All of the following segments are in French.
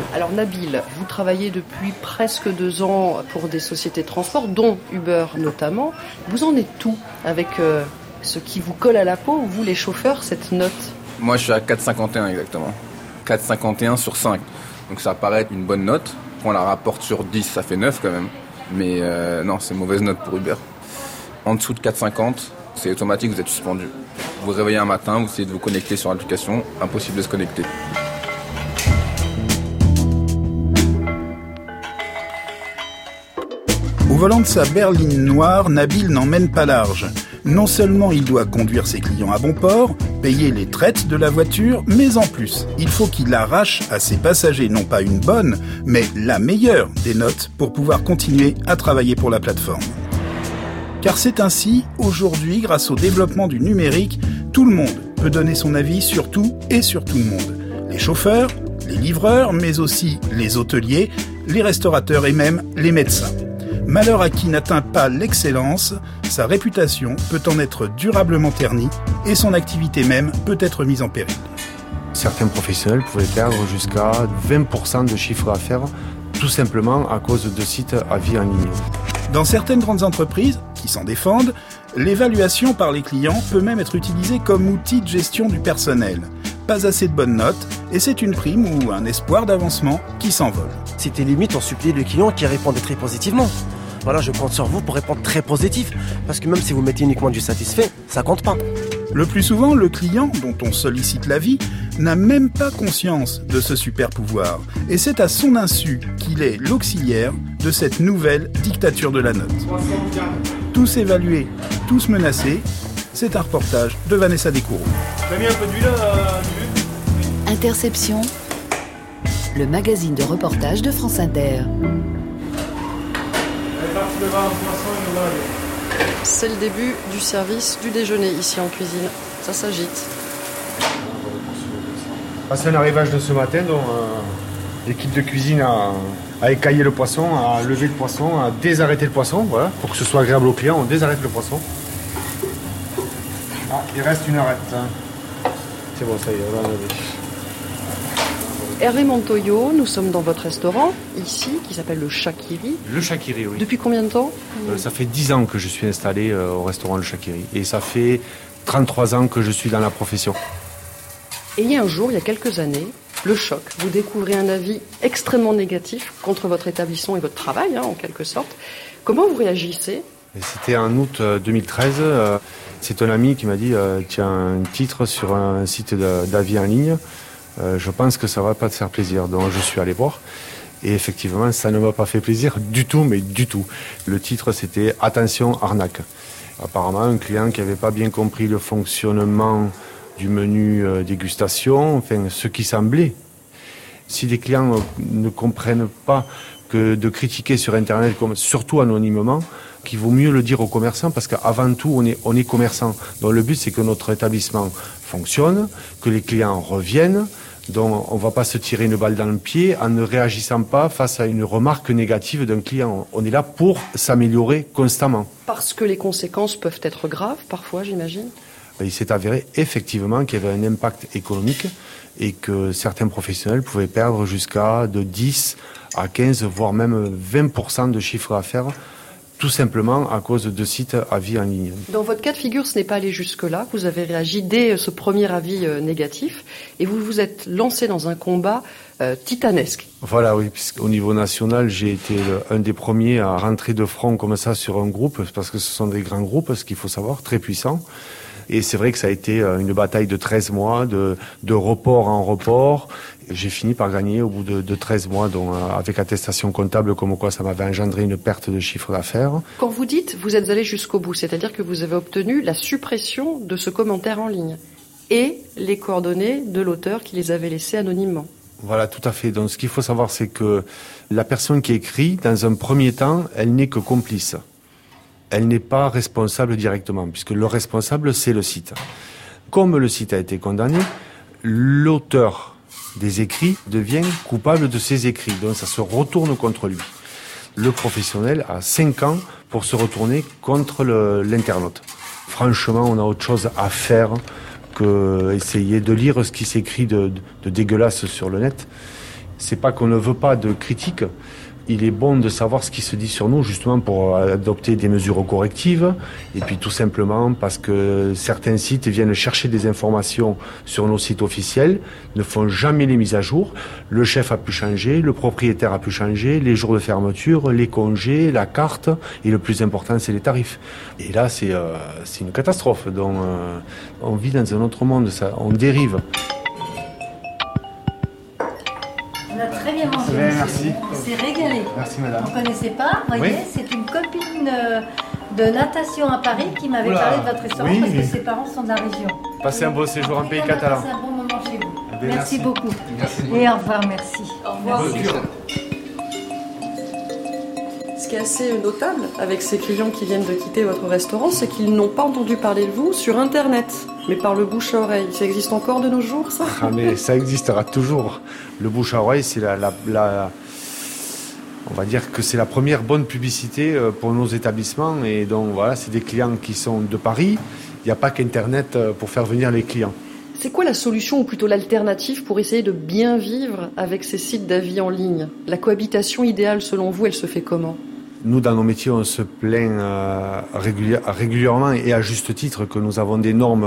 Alors Nabil, vous travaillez depuis presque 2 ans pour des sociétés de transport, dont Uber notamment. Vous en êtes où avec ce qui vous colle à la peau, vous les chauffeurs, cette note? Moi je suis à 4,51 exactement. 4,51 sur 5. Donc ça paraît être une bonne note. Quand on la rapporte sur 10, ça fait 9 quand même. Mais non, c'est une mauvaise note pour Uber. En dessous de 4,50, c'est automatique, vous êtes suspendu. Vous vous réveillez un matin, vous essayez de vous connecter sur l'application, impossible de se connecter. Au volant de sa berline noire, Nabil n'emmène pas large. Non seulement il doit conduire ses clients à bon port, payer les traites de la voiture, mais en plus, il faut qu'il arrache à ses passagers non pas une bonne, mais la meilleure des notes pour pouvoir continuer à travailler pour la plateforme. Car c'est ainsi, aujourd'hui, grâce au développement du numérique, tout le monde peut donner son avis sur tout et sur tout le monde. Les chauffeurs, les livreurs, mais aussi les hôteliers, les restaurateurs et même les médecins. Malheur à qui n'atteint pas l'excellence, sa réputation peut en être durablement ternie et son activité même peut être mise en péril. Certains professionnels pouvaient perdre jusqu'à 20% de chiffre d'affaires, tout simplement à cause de sites à vie en ligne. Dans certaines grandes entreprises, qui s'en défendent, l'évaluation par les clients peut même être utilisée comme outil de gestion du personnel. Pas assez de bonnes notes, et c'est une prime ou un espoir d'avancement qui s'envole. C'était limite, on suppliait le client qui répondait très positivement. Voilà, je compte sur vous pour répondre très positif, parce que même si vous mettez uniquement du satisfait, ça compte pas. Le plus souvent, le client, dont on sollicite l'avis, n'a même pas conscience de ce super pouvoir. Et c'est à son insu qu'il est l'auxiliaire de cette nouvelle dictature de la note. Tous évalués, tous menacés, c'est un reportage de Vanessa Descoureaux. T'as mis un peu d'huile Interception, le magazine de reportage de France Inter. C'est le début du service du déjeuner ici en cuisine. Ça s'agite. C'est un arrivage de ce matin, donc l'équipe de cuisine a écaillé le poisson, a levé le poisson, a désarrêté le poisson, voilà, pour que ce soit agréable aux clients, on désarrête le poisson. Ah, il reste une arête. C'est bon, ça y est, on va enlever. Hervé Montoyo, nous sommes dans votre restaurant, ici, qui s'appelle le Chakiri. Le Chakiri, oui. Depuis combien de temps ? Ça fait 10 ans que je suis installé au restaurant Le Chakiri. Et ça fait 33 ans que je suis dans la profession. Et il y a un jour, il y a quelques années, le choc. Vous découvrez un avis extrêmement négatif contre votre établissement et votre travail, en quelque sorte. Comment vous réagissez ? C'était en août 2013. C'est un ami qui m'a dit tu as un titre sur un site d'avis en ligne. Je pense que ça va pas te faire plaisir. Donc je suis allé voir. Et effectivement, ça ne m'a pas fait plaisir du tout, mais du tout. Le titre, c'était « Attention, arnaque ». Apparemment, un client qui n'avait pas bien compris le fonctionnement du menu dégustation, enfin, ce qui semblait. Si des clients ne comprennent pas que de critiquer sur Internet, surtout anonymement, qu'il vaut mieux le dire aux commerçants, parce qu'avant tout, on est commerçant. Donc le but, c'est que notre établissement fonctionne, que les clients reviennent. Donc on ne va pas se tirer une balle dans le pied en ne réagissant pas face à une remarque négative d'un client. On est là pour s'améliorer constamment. Parce que les conséquences peuvent être graves, parfois, j'imagine. Il s'est avéré effectivement qu'il y avait un impact économique et que certains professionnels pouvaient perdre jusqu'à de 10 à 15, voire même 20% de chiffre d'affaires, tout simplement à cause de sites avis en ligne. Dans votre cas de figure, ce n'est pas allé jusque-là. Vous avez réagi dès ce premier avis négatif et vous vous êtes lancé dans un combat titanesque. Voilà, oui, puisqu'au niveau national, j'ai été un des premiers à rentrer de front comme ça sur un groupe, parce que ce sont des grands groupes, ce qu'il faut savoir, très puissants. Et c'est vrai que ça a été une bataille de 13 mois, de report en report. J'ai fini par gagner au bout de 13 mois, donc avec attestation comptable, comme quoi ça m'avait engendré une perte de chiffre d'affaires. Quand vous dites vous êtes allé jusqu'au bout, c'est-à-dire que vous avez obtenu la suppression de ce commentaire en ligne et les coordonnées de l'auteur qui les avait laissées anonymement. Voilà, tout à fait. Donc ce qu'il faut savoir, c'est que la personne qui écrit, dans un premier temps, elle n'est que complice. Elle n'est pas responsable directement, puisque le responsable, c'est le site. Comme le site a été condamné, l'auteur des écrits devient coupable de ses écrits. Donc ça se retourne contre lui. Le professionnel a 5 ans pour se retourner contre l'internaute. Franchement, on a autre chose à faire que essayer de lire ce qui s'écrit de dégueulasse sur le net. C'est pas qu'on ne veut pas de critique. Il est bon de savoir ce qui se dit sur nous, justement pour adopter des mesures correctives. Et puis tout simplement parce que certains sites viennent chercher des informations sur nos sites officiels, ne font jamais les mises à jour. Le chef a pu changer, le propriétaire a pu changer, les jours de fermeture, les congés, la carte. Et le plus important, c'est les tarifs. Et là, c'est une catastrophe. Donc, on vit dans un autre monde. Ça, on dérive. On a très bien mangé. Bien, merci. On s'est régalé. Merci madame. On ne connaissait pas, vous voyez, c'est une copine de natation à Paris qui m'avait parlé de votre restaurant parce que ses parents sont de la région. Passez un beau séjour en pays catalan. Passez un bon moment chez vous. Eh bien, merci beaucoup. Merci. Et au revoir, merci. Au revoir. Ce qui est assez notable avec ces clients qui viennent de quitter votre restaurant, c'est qu'ils n'ont pas entendu parler de vous sur Internet, mais par le bouche à oreille. Ça existe encore de nos jours, ça ? Ah mais ça existera toujours. Le bouche à oreille, c'est on va dire que c'est la première bonne publicité pour nos établissements. Et donc voilà, c'est des clients qui sont de Paris. Il n'y a pas qu'Internet pour faire venir les clients. C'est quoi la solution, ou plutôt l'alternative, pour essayer de bien vivre avec ces sites d'avis en ligne ? La cohabitation idéale, selon vous, elle se fait comment ? Nous, dans nos métiers, on se plaint régulièrement et à juste titre que nous avons des normes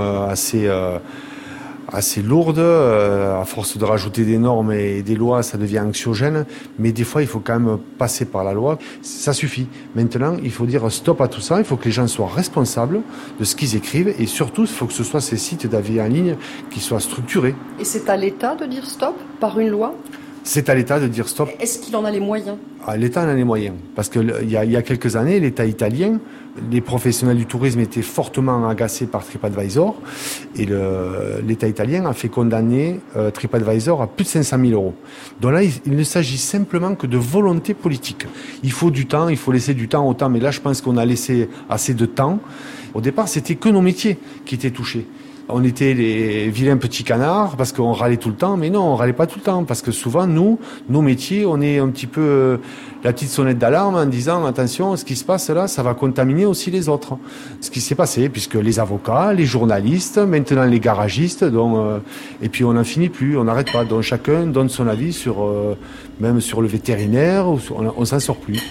assez lourdes. À force de rajouter des normes et des lois, ça devient anxiogène. Mais des fois, il faut quand même passer par la loi. Ça suffit. Maintenant, il faut dire stop à tout ça. Il faut que les gens soient responsables de ce qu'ils écrivent. Et surtout, il faut que ce soit ces sites d'avis en ligne qui soient structurés. Et c'est à l'État de dire stop par une loi ? C'est à l'État de dire stop. Est-ce qu'il en a les moyens ? L'État en a les moyens. Parce qu'il y a quelques années, l'État italien, les professionnels du tourisme étaient fortement agacés par TripAdvisor. Et l'État italien a fait condamner TripAdvisor à plus de 500 000 €. Donc là, il ne s'agit simplement que de volonté politique. Il faut du temps, il faut laisser du temps au temps. Mais là, je pense qu'on a laissé assez de temps. Au départ, c'était que nos métiers qui étaient touchés. On était les vilains petits canards parce qu'on râlait tout le temps, mais non, on râlait pas tout le temps parce que souvent, nous, nos métiers, on est un petit peu la petite sonnette d'alarme en disant attention, ce qui se passe là, ça va contaminer aussi les autres. Ce qui s'est passé, puisque les avocats, les journalistes, maintenant les garagistes, donc, et puis on n'en finit plus, on n'arrête pas. Donc chacun donne son avis sur, même sur le vétérinaire, on s'en sort plus.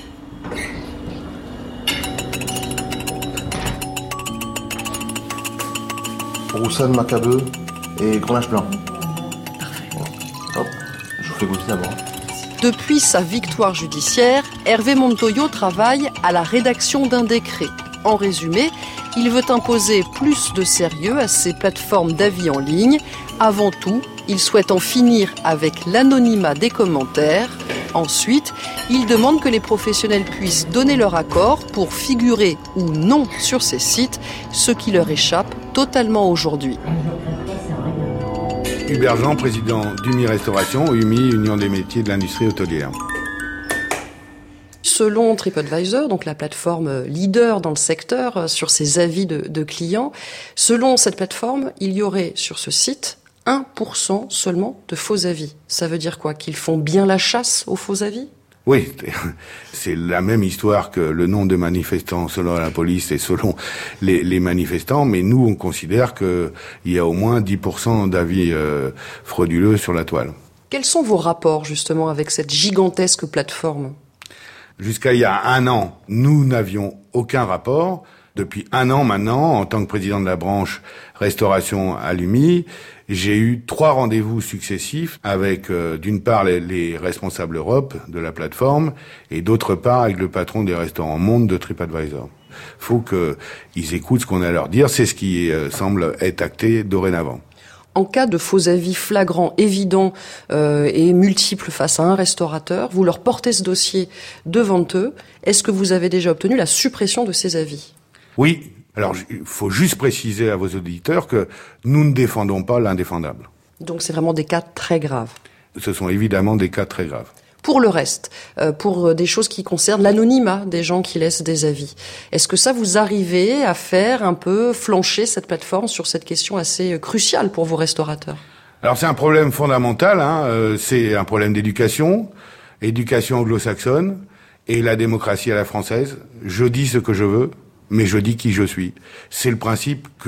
Roussanne, macabeu et grenache blanc. Hop, je vous fais goûter d'abord. Depuis sa victoire judiciaire, Hervé Montoyo travaille à la rédaction d'un décret. En résumé, il veut imposer plus de sérieux à ces plateformes d'avis en ligne. Avant tout, il souhaite en finir avec l'anonymat des commentaires. Ensuite, il demande que les professionnels puissent donner leur accord pour figurer ou non sur ces sites, ce qui leur échappe totalement aujourd'hui. Hubert Jean, président d'UMI Restauration, UMI, Union des métiers de l'industrie hôtelière. Selon TripAdvisor, donc la plateforme leader dans le secteur sur ces avis de clients, selon cette plateforme, il y aurait sur ce site 1% seulement de faux avis. Ça veut dire quoi ? Qu'ils font bien la chasse aux faux avis ? Oui, c'est la même histoire que le nombre de manifestants selon la police et selon les manifestants, mais nous on considère qu'il y a au moins 10% d'avis frauduleux sur la toile. Quels sont vos rapports justement avec cette gigantesque plateforme ? Jusqu'à il y a 1 an, nous n'avions aucun rapport. Depuis 1 an maintenant, en tant que président de la branche restauration à l'UMI, j'ai eu 3 rendez-vous successifs avec, d'une part, les responsables Europe de la plateforme et d'autre part avec le patron des restaurants Monde de TripAdvisor. Faut qu'ils écoutent ce qu'on a à leur dire. C'est ce qui semble être acté dorénavant. En cas de faux avis flagrants, évidents et multiples face à un restaurateur, vous leur portez ce dossier devant eux. Est-ce que vous avez déjà obtenu la suppression de ces avis ? Oui. Alors, il faut juste préciser à vos auditeurs que nous ne défendons pas l'indéfendable. Donc c'est vraiment des cas très graves. Ce sont évidemment des cas très graves. Pour le reste, pour des choses qui concernent l'anonymat des gens qui laissent des avis, est-ce que ça vous arrivez à faire un peu flancher cette plateforme sur cette question assez cruciale pour vos restaurateurs ? Alors c'est un problème fondamental, c'est un problème d'éducation anglo-saxonne et la démocratie à la française. Je dis ce que je veux, mais je dis qui je suis. C'est le principe que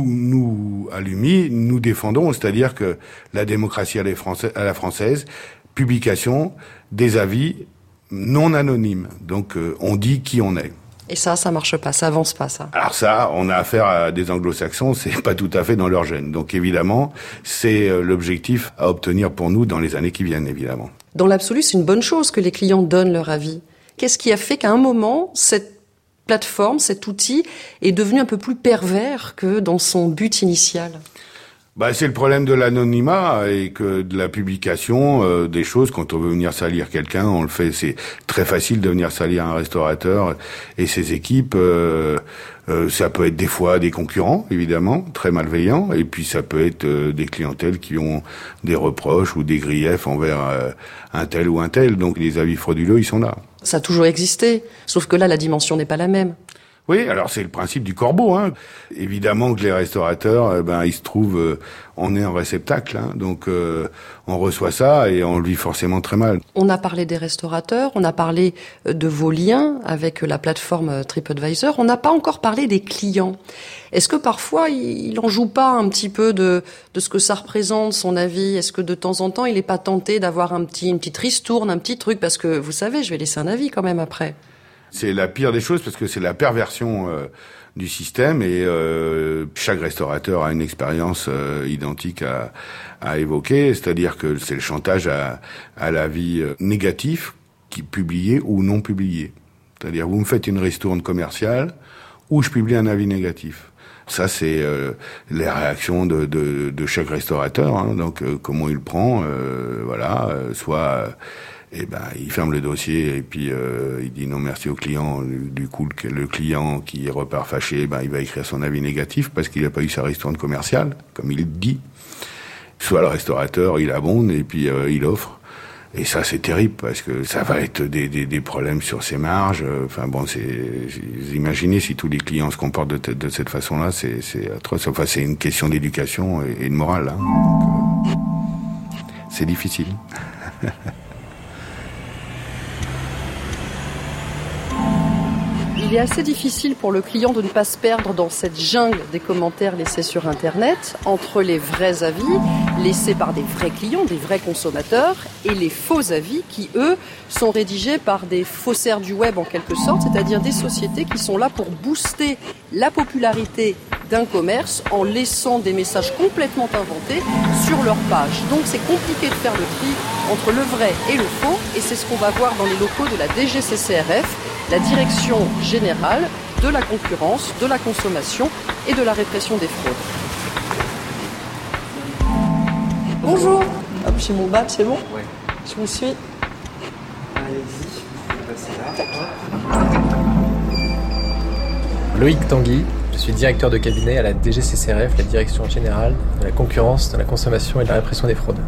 nous, à l'UMI, nous défendons, c'est-à-dire que la démocratie à la française publication des avis non anonymes. Donc on dit qui on est. Et ça marche pas, ça avance pas, ça. Alors ça, on a affaire à des anglo-saxons, c'est pas tout à fait dans leur gène. Donc évidemment, c'est l'objectif à obtenir pour nous dans les années qui viennent, évidemment. Dans l'absolu, c'est une bonne chose que les clients donnent leur avis. Qu'est-ce qui a fait qu'à un moment, cette plateforme, cet outil, est devenu un peu plus pervers que dans son but initial ? C'est le problème de l'anonymat et que de la publication des choses. Quand on veut venir salir quelqu'un, on le fait. C'est très facile de venir salir un restaurateur et ses équipes. Ça peut être des fois des concurrents, évidemment, très malveillants, et puis ça peut être des clientèles qui ont des reproches ou des griefs envers un tel ou un tel. Donc les avis frauduleux, ils sont là. Ça a toujours existé, sauf que là, la dimension n'est pas la même. Oui, alors c'est le principe du corbeau. Évidemment que les restaurateurs, ils se trouvent, on est un réceptacle, donc on reçoit ça et on le vit forcément très mal. On a parlé des restaurateurs, on a parlé de vos liens avec la plateforme TripAdvisor, on n'a pas encore parlé des clients. Est-ce que parfois il en joue pas un petit peu de ce que ça représente, son avis ? Est-ce que de temps en temps il n'est pas tenté d'avoir une petite ristourne, un petit truc ? Parce que vous savez, je vais laisser un avis quand même après. C'est la pire des choses parce que c'est la perversion du système et chaque restaurateur a une expérience identique à évoquer, c'est-à-dire que c'est le chantage à l'avis négatif qui publié ou non publié. C'est-à-dire vous me faites une ristourne commerciale ou je publie un avis négatif. Ça c'est les réactions de chaque restaurateur, donc comment il le prend, soit il ferme le dossier et puis il dit non merci au client. Du coup, le client qui repart fâché, il va écrire son avis négatif parce qu'il n'a pas eu sa ristourne commerciale, comme il dit. Soit le restaurateur, il abonde et puis il offre. Et ça, c'est terrible parce que ça va être des problèmes sur ses marges. Imaginez si tous les clients se comportent de cette façon-là, c'est atroce. Enfin, c'est une question d'éducation et de morale. Donc, c'est difficile. Il est assez difficile pour le client de ne pas se perdre dans cette jungle des commentaires laissés sur Internet, entre les vrais avis laissés par des vrais clients, des vrais consommateurs, et les faux avis qui, eux, sont rédigés par des faussaires du web en quelque sorte, c'est-à-dire des sociétés qui sont là pour booster la popularité d'un commerce en laissant des messages complètement inventés sur leur page. Donc c'est compliqué de faire le tri entre le vrai et le faux, et c'est ce qu'on va voir dans les locaux de la DGCCRF, la Direction Générale de la Concurrence, de la Consommation et de la Répression des Fraudes. Bonjour. Hop, j'ai mon badge, c'est bon ? Oui. Je vous suis. Allez-y, passez là. Loïc Tanguy, je suis directeur de cabinet à la DGCCRF, la Direction Générale de la Concurrence, de la Consommation et de la Répression des Fraudes.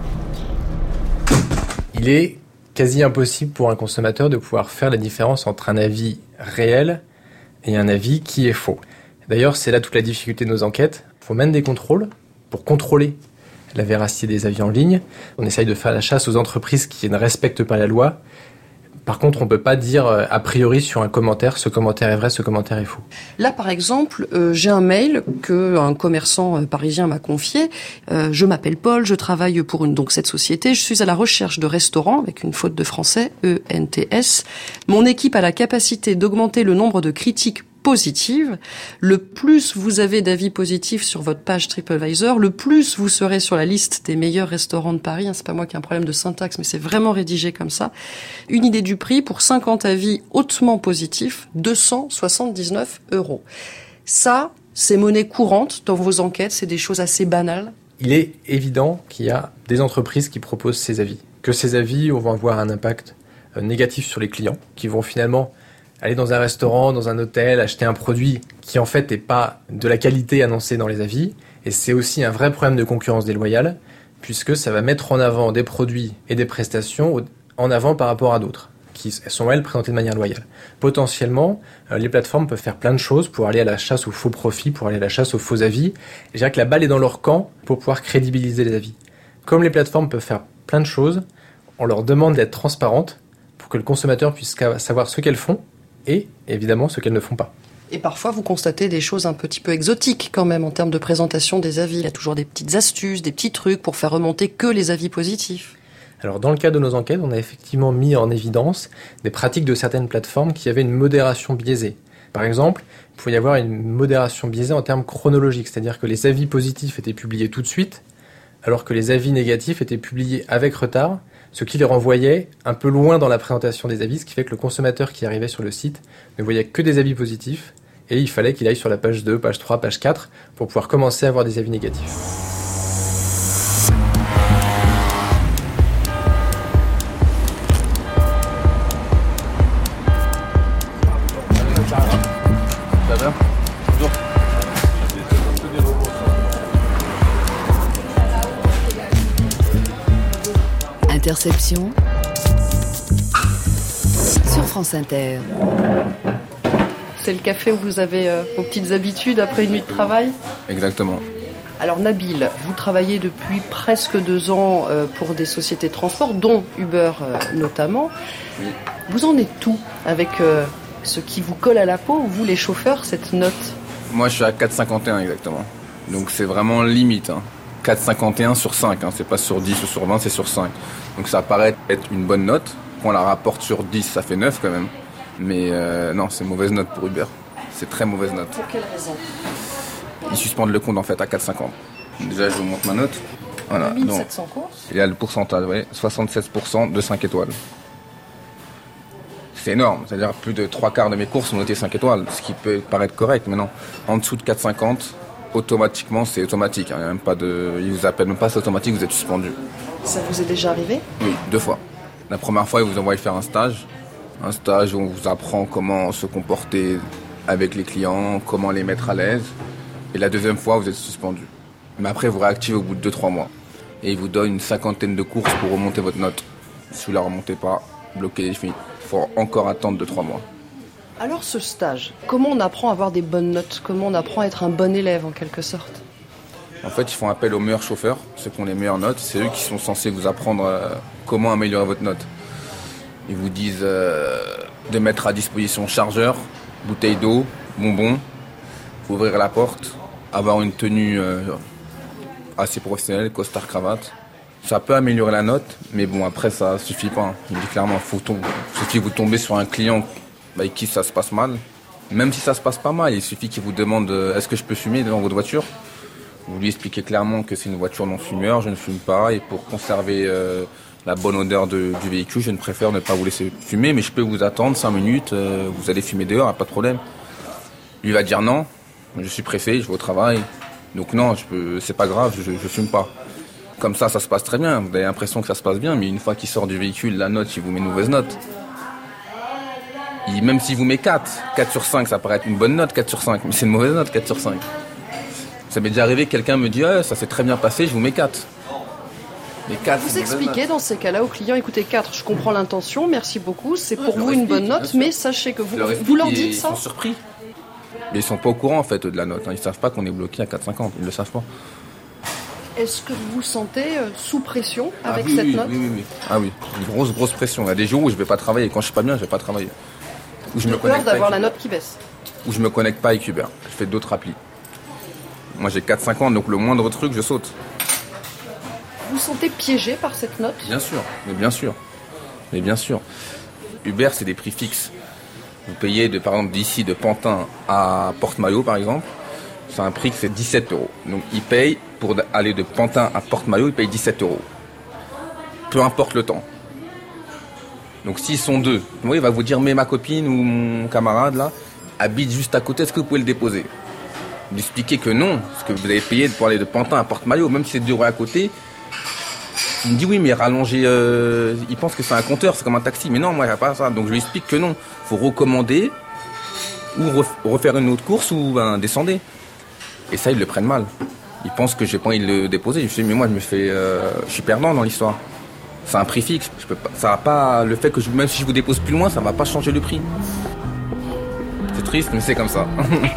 Il est quasi impossible pour un consommateur de pouvoir faire la différence entre un avis réel et un avis qui est faux. D'ailleurs, c'est là toute la difficulté de nos enquêtes. Il faut même des contrôles pour contrôler la véracité des avis en ligne. On essaye de faire la chasse aux entreprises qui ne respectent pas la loi. Par contre, on ne peut pas dire a priori sur un commentaire, ce commentaire est vrai, ce commentaire est faux. Là, par exemple, j'ai un mail qu'un commerçant parisien m'a confié. Je m'appelle Paul, je travaille pour cette société. Je suis à la recherche de restaurants, avec une faute de français, ENTS. Mon équipe a la capacité d'augmenter le nombre de critiques positives. Le plus vous avez d'avis positifs sur votre page TripAdvisor, le plus vous serez sur la liste des meilleurs restaurants de Paris. C'est pas moi qui ai un problème de syntaxe, mais c'est vraiment rédigé comme ça. Une idée du prix pour 50 avis hautement positifs, 279 €. Ça, c'est monnaie courante dans vos enquêtes, c'est des choses assez banales. Il est évident qu'il y a des entreprises qui proposent ces avis. Que ces avis vont avoir un impact négatif sur les clients, qui vont finalement aller dans un restaurant, dans un hôtel, acheter un produit qui en fait n'est pas de la qualité annoncée dans les avis. Et c'est aussi un vrai problème de concurrence déloyale, puisque ça va mettre en avant des produits et des prestations en avant par rapport à d'autres, qui sont elles présentées de manière loyale. Potentiellement, les plateformes peuvent faire plein de choses pour aller à la chasse aux faux profits, pour aller à la chasse aux faux avis. Et je dirais que la balle est dans leur camp pour pouvoir crédibiliser les avis. Comme les plateformes peuvent faire plein de choses, on leur demande d'être transparentes pour que le consommateur puisse savoir ce qu'elles font, et évidemment ce qu'elles ne font pas. Et parfois, vous constatez des choses un petit peu exotiques quand même en termes de présentation des avis. Il y a toujours des petites astuces, des petits trucs pour faire remonter que les avis positifs. Alors dans le cadre de nos enquêtes, on a effectivement mis en évidence des pratiques de certaines plateformes qui avaient une modération biaisée. Par exemple, il pouvait y avoir une modération biaisée en termes chronologiques, c'est-à-dire que les avis positifs étaient publiés tout de suite, alors que les avis négatifs étaient publiés avec retard, ce qui les renvoyait un peu loin dans la présentation des avis, ce qui fait que le consommateur qui arrivait sur le site ne voyait que des avis positifs, et il fallait qu'il aille sur la page 2, page 3, page 4, pour pouvoir commencer à avoir des avis négatifs. Interception sur France Inter. C'est le café où vous avez vos petites habitudes après une nuit de travail ? Exactement. Alors Nabil, vous travaillez depuis presque 2 ans pour des sociétés de transport, dont Uber notamment. Oui. Vous en êtes où avec ce qui vous colle à la peau, vous les chauffeurs, cette note ? Moi je suis à 4,51 exactement. Donc c'est vraiment limite. 4,51 sur 5, c'est pas sur 10 ou sur 20, c'est sur 5. Donc ça paraît être une bonne note. Quand on la rapporte sur 10, ça fait 9 quand même. Mais non, c'est une mauvaise note pour Uber. C'est très mauvaise note. Pour quelle raison ? Ils suspendent le compte en fait à 4,50. Déjà je vous montre ma note. Voilà, 1700 courses. Il y a le pourcentage, oui, 76% de 5 étoiles. C'est énorme, c'est-à-dire plus de 3/4 de mes courses sont notées 5 étoiles, ce qui peut paraître correct, mais non. En dessous de 4,50, automatiquement, c'est automatique. Il y a même pas de, ils vous appellent même pas, c'est automatique, vous êtes suspendu. Ça vous est déjà arrivé ? Oui, 2 fois. La première fois, ils vous envoient faire un stage où on vous apprend comment se comporter avec les clients, comment les mettre à l'aise. Et la deuxième fois, vous êtes suspendu. Mais après, vous réactivez au bout de 2-3 mois. Et ils vous donnent une 50aine de courses pour remonter votre note. Si vous la remontez pas, bloqué et fini. Il faut encore attendre 2-3 mois. Alors ce stage, comment on apprend à avoir des bonnes notes ? Comment on apprend à être un bon élève en quelque sorte ? En fait, ils font appel aux meilleurs chauffeurs, ceux qui ont les meilleures notes. C'est eux qui sont censés vous apprendre comment améliorer votre note. Ils vous disent de mettre à disposition chargeur, bouteille d'eau, bonbons, ouvrir la porte, avoir une tenue assez professionnelle, costard, cravate. Ça peut améliorer la note, mais bon, après, ça suffit pas. Il dit clairement, il suffit que vous tombez sur un client avec qui ça se passe mal. Même si ça se passe pas mal, il suffit qu'il vous demande est-ce que je peux fumer dans votre voiture ? Vous lui expliquez clairement que c'est une voiture non fumeur, je ne fume pas, et pour conserver la bonne odeur du véhicule, je ne préfère ne pas vous laisser fumer, mais je peux vous attendre 5 minutes, vous allez fumer dehors, pas de problème. Lui va dire non, je suis pressé, je vais au travail, donc non, c'est pas grave, je fume pas. Comme ça se passe très bien, vous avez l'impression que ça se passe bien, mais une fois qu'il sort du véhicule, la note, il vous met une mauvaise note. Même s'il vous met 4 sur 5, ça paraît être une bonne note, 4 sur 5, mais c'est une mauvaise note, 4 sur 5. Ça m'est déjà arrivé, quelqu'un me dit ça s'est très bien passé, je vous mets 4. Mais 4, vous expliquez dans ces cas-là au client, écoutez 4, je comprends l'intention, merci beaucoup, c'est pour vous une bonne note, mais sachez que vous leur dites ça. Ils sont surpris. Mais ils sont pas au courant en fait de la note, ils savent pas qu'on est bloqué à 4,50, ils le savent pas. Est-ce que vous vous sentez sous pression avec cette note ? Oui. Ah oui, une grosse pression. Il y a des jours où je vais pas travailler, quand je suis pas bien, je vais pas travailler. Où je me peur d'avoir la note qui baisse. Où je me connecte pas avec Uber, je fais d'autres applis. Moi j'ai 4,50, donc le moindre truc, je saute. Vous vous sentez piégé par cette note ? Bien sûr. Uber, c'est des prix fixes. Vous payez, par exemple, d'ici de Pantin à Porte-Maillot, par exemple, c'est un prix que c'est 17 €. Donc ils payent, pour aller de Pantin à Porte-Maillot, ils payent 17 €. Peu importe le temps. Donc s'ils sont 2, il va vous dire, mais ma copine ou mon camarade, là, habite juste à côté, est-ce que vous pouvez le déposer ? Lui expliquer que non, parce que vous avez payé pour aller de Pantin à Porte-Maillot, même si c'est 2 € à côté. Il me dit oui, mais rallongez, il pense que c'est un compteur, c'est comme un taxi, mais non, moi il n'y a pas ça. Donc je lui explique que non, il faut recommander ou refaire une autre course ou descendez. Et ça, ils le prennent mal. Ils pensent que j'ai pas envie de le déposer. Je me dis mais moi je suis perdant dans l'histoire. C'est un prix fixe, je peux pas, ça va pas, le fait que même si je vous dépose plus loin, ça va pas changer le prix. C'est triste, mais c'est comme ça.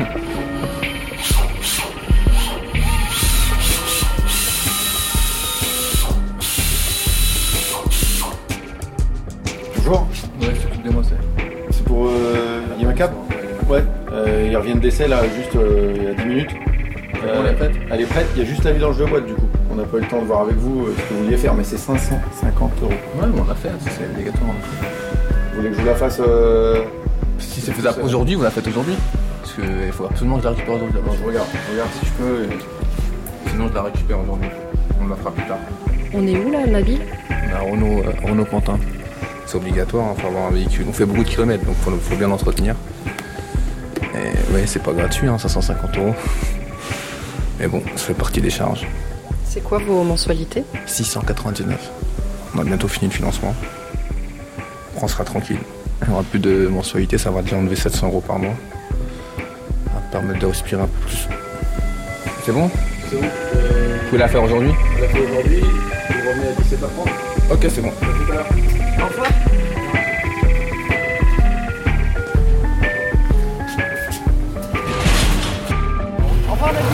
Bonjour. Ouais, c'est tout de moi, c'est pour il y a un cab. Ouais. Il revient de décès là, juste il y a 10 minutes. Elle est prête ? Elle est prête, il y a juste la vidange de boîte du coup. On n'a pas eu le temps de voir avec vous ce que vous vouliez faire, mais c'est 550 €. Ouais, mais on l'a fait, c'est obligatoire. Vous voulez que je vous la fasse Si c'est faisable aujourd'hui, vous la faites aujourd'hui. Parce qu'il faut absolument que je la récupère aujourd'hui d'abord. Je regarde si je peux. Sinon, je la récupère aujourd'hui. On la fera plus tard. On est où là, Nabil? On a Renault Pantin. C'est obligatoire, il faut avoir un véhicule. On fait beaucoup de kilomètres, donc il faut bien l'entretenir. Et ouais, c'est pas gratuit, 550 €. Mais bon, ça fait partie des charges. C'est quoi vos mensualités? 699. On a bientôt fini le financement. On sera tranquille. Il n'y aura plus de mensualité, ça va déjà enlever 700 € par mois. Ça va permettre de respirer un peu plus. C'est bon? C'est bon. Vous pouvez la faire aujourd'hui? On la fait aujourd'hui, vous revenez à 17h30. Ok, c'est bon. À tout à l'heure. Au revoir. Au revoir, Nabil.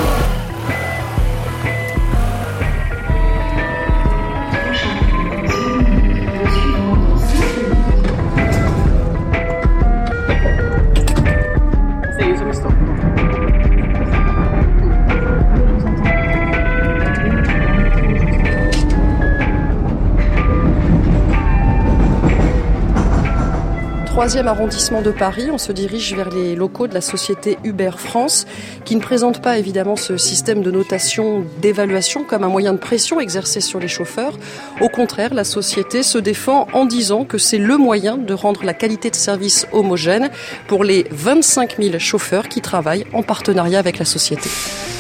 Troisième arrondissement de Paris, on se dirige vers les locaux de la société Uber France, qui ne présente pas évidemment ce système de notation, d'évaluation comme un moyen de pression exercé sur les chauffeurs. Au contraire, la société se défend en disant que c'est le moyen de rendre la qualité de service homogène pour les 25 000 chauffeurs qui travaillent en partenariat avec la société.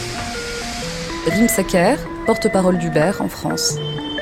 Rim Saker, porte-parole d'Uber en France.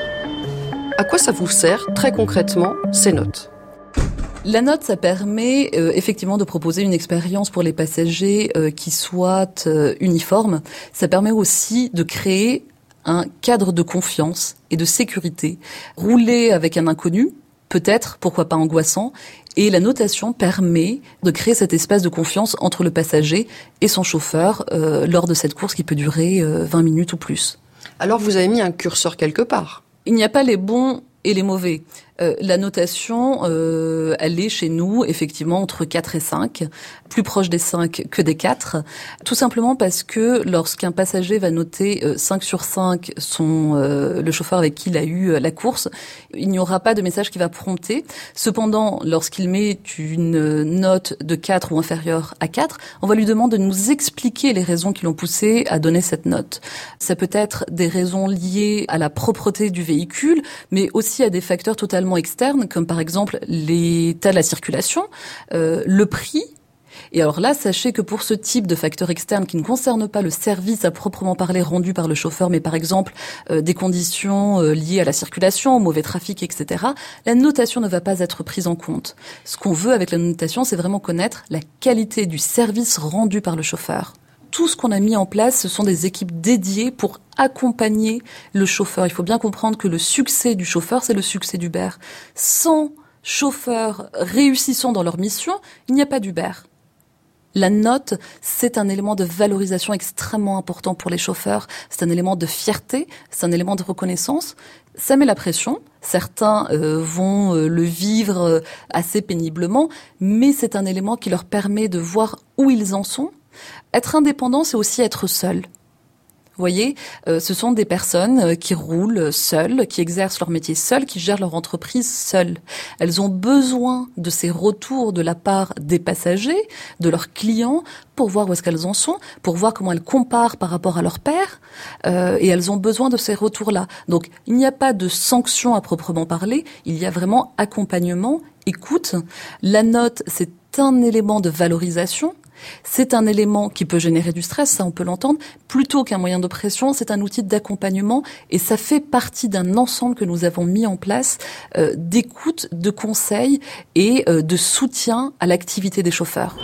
À quoi ça vous sert, très concrètement, ces notes ? La note, ça permet effectivement de proposer une expérience pour les passagers qui soit uniforme. Ça permet aussi de créer un cadre de confiance et de sécurité. Rouler avec un inconnu, peut-être, pourquoi pas angoissant, et la notation permet de créer cet espace de confiance entre le passager et son chauffeur lors de cette course qui peut durer 20 minutes ou plus. Alors vous avez mis un curseur quelque part. Il n'y a pas les bons et les mauvais. La notation, elle est chez nous effectivement entre 4 et 5, plus proche des 5 que des 4, tout simplement parce que lorsqu'un passager va noter 5 sur 5 le chauffeur avec qui il a eu la course, il n'y aura pas de message qui va prompter. Cependant, lorsqu'il met une note de 4 ou inférieure à 4, on va lui demander de nous expliquer les raisons qui l'ont poussé à donner cette note. Ça peut être des raisons liées à la propreté du véhicule, mais aussi à des facteurs totalement externes, comme par exemple l'état de la circulation, le prix. Et alors là, sachez que pour ce type de facteurs externes qui ne concernent pas le service à proprement parler rendu par le chauffeur, mais par exemple des conditions liées à la circulation, au mauvais trafic, etc., la notation ne va pas être prise en compte. Ce qu'on veut avec la notation, c'est vraiment connaître la qualité du service rendu par le chauffeur. Tout ce qu'on a mis en place, ce sont des équipes dédiées pour accompagner le chauffeur. Il faut bien comprendre que le succès du chauffeur, c'est le succès d'Uber. Sans chauffeurs réussissant dans leur mission, il n'y a pas d'Uber. La note, c'est un élément de valorisation extrêmement important pour les chauffeurs. C'est un élément de fierté, c'est un élément de reconnaissance. Ça met la pression. Certains vont le vivre assez péniblement, mais c'est un élément qui leur permet de voir où ils en sont. Être indépendant, c'est aussi être seul. Vous voyez, ce sont des personnes qui roulent seules, qui exercent leur métier seules, qui gèrent leur entreprise seules. Elles ont besoin de ces retours de la part des passagers, de leurs clients, pour voir où est-ce qu'elles en sont, pour voir comment elles comparent par rapport à leur pairs, et elles ont besoin de ces retours-là. Donc, il n'y a pas de sanction à proprement parler, il y a vraiment accompagnement, écoute. La note, c'est un élément de valorisation. C'est un élément qui peut générer du stress, ça on peut l'entendre. Plutôt qu'un moyen de pression, c'est un outil d'accompagnement et ça fait partie d'un ensemble que nous avons mis en place d'écoute, de conseils et de soutien à l'activité des chauffeurs.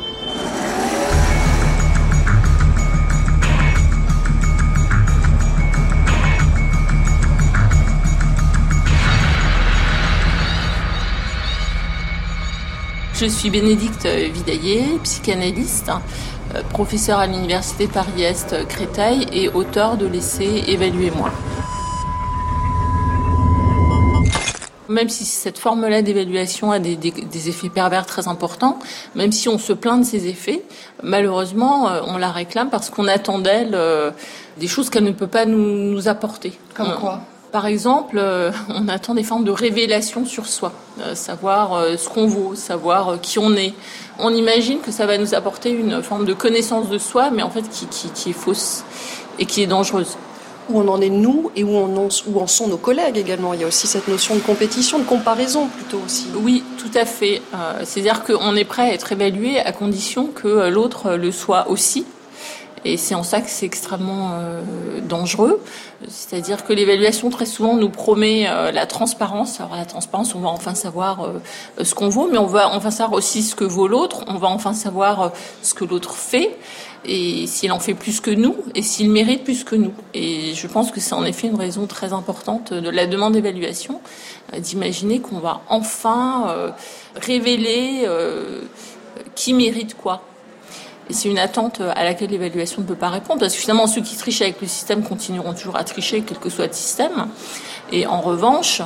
Je suis Bénédicte Vidaillé, psychanalyste, professeure à l'université Paris-Est Créteil et auteure de l'essai Évaluez-moi. même si cette forme-là d'évaluation a des effets pervers très importants, même si on se plaint de ces effets, malheureusement, on la réclame parce qu'on attend d'elle des choses qu'elle ne peut pas nous apporter. Comme quoi ? Par exemple, on attend des formes de révélation sur soi, savoir ce qu'on vaut, savoir qui on est. On imagine que ça va nous apporter une forme de connaissance de soi, mais en fait qui est fausse et qui est dangereuse. Où on en est nous et où en sont nos collègues également. Il y a aussi cette notion de compétition, de comparaison plutôt aussi. Oui, tout à fait. C'est-à-dire qu'on est prêt à être évalué à condition que l'autre le soit aussi. Et c'est en ça que c'est extrêmement dangereux. C'est-à-dire que l'évaluation, très souvent, nous promet la transparence. Alors la transparence, on va enfin savoir ce qu'on vaut, mais on va enfin savoir aussi ce que vaut l'autre. On va enfin savoir ce que l'autre fait, et s'il en fait plus que nous, et s'il mérite plus que nous. Et je pense que c'est en effet une raison très importante de la demande d'évaluation, d'imaginer qu'on va enfin révéler qui mérite quoi. Et c'est une attente à laquelle l'évaluation ne peut pas répondre, parce que finalement, ceux qui trichent avec le système continueront toujours à tricher, quel que soit le système. Et en revanche,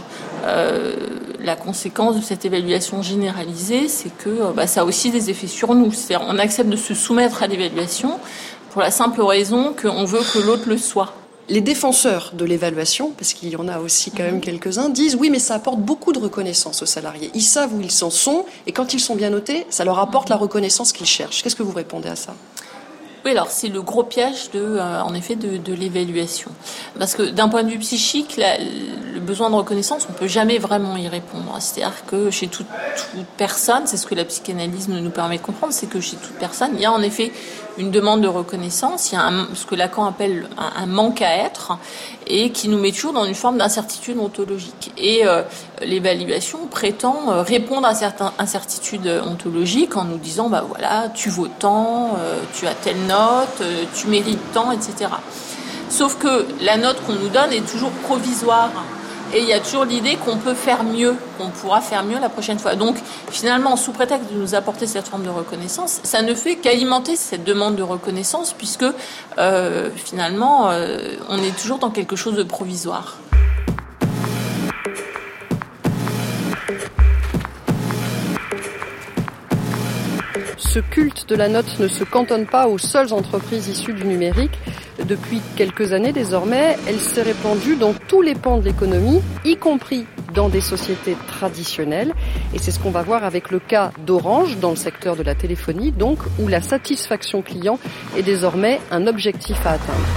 la conséquence de cette évaluation généralisée, c'est que ça a aussi des effets sur nous. C'est-à-dire, on accepte de se soumettre à l'évaluation pour la simple raison qu'on veut que l'autre le soit. Les défenseurs de l'évaluation, parce qu'il y en a aussi quand même quelques-uns, disent oui, mais ça apporte beaucoup de reconnaissance aux salariés. Ils savent où ils en sont, et quand ils sont bien notés, ça leur apporte la reconnaissance qu'ils cherchent. Qu'est-ce que vous répondez à ça ? Oui, alors c'est le gros piège en effet de l'évaluation. Parce que d'un point de vue psychique, le besoin de reconnaissance, on peut jamais vraiment y répondre. C'est-à-dire que chez toute personne, c'est ce que la psychanalyse nous permet de comprendre, c'est que chez toute personne, il y a en effet une demande de reconnaissance, il y a ce que Lacan appelle un manque à être, et qui nous met toujours dans une forme d'incertitude ontologique. Et l'évaluation prétend répondre à certaines incertitudes ontologiques en nous disant, voilà, tu vaux tant, tu as telle note, tu mérites tant, etc. Sauf que la note qu'on nous donne est toujours provisoire. Et il y a toujours l'idée qu'on peut faire mieux, qu'on pourra faire mieux la prochaine fois. Donc, finalement, sous prétexte de nous apporter cette forme de reconnaissance, ça ne fait qu'alimenter cette demande de reconnaissance, puisque, finalement, on est toujours dans quelque chose de provisoire. Ce culte de la note ne se cantonne pas aux seules entreprises issues du numérique. Depuis quelques années désormais, elle s'est répandue dans tous les pans de l'économie, y compris dans des sociétés traditionnelles. Et c'est ce qu'on va voir avec le cas d'Orange, dans le secteur de la téléphonie, donc, où la satisfaction client est désormais un objectif à atteindre.